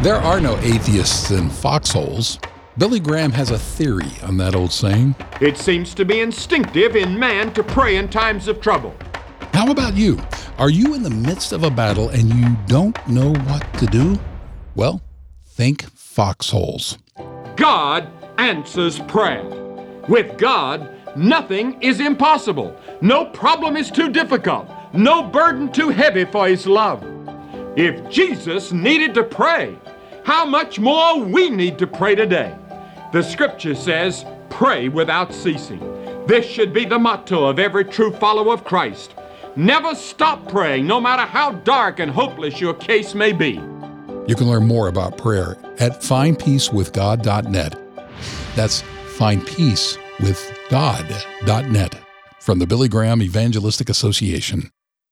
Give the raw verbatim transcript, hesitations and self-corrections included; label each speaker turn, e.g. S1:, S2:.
S1: There are no atheists in foxholes. Billy Graham has a theory on that old saying.
S2: It seems to be instinctive in man to pray in times of trouble.
S1: How about you? Are you in the midst of a battle and you don't know what to do? Well, think foxholes.
S2: God answers prayer. With God, nothing is impossible. No problem is too difficult. No burden too heavy for His love. If Jesus needed to pray, how much more we need to pray today. The Scripture says, pray without ceasing. This should be the motto of every true follower of Christ. Never stop praying, no matter how dark and hopeless your case may be.
S1: You can learn more about prayer at find peace with god dot net. That's find peace with god dot net from the Billy Graham Evangelistic Association.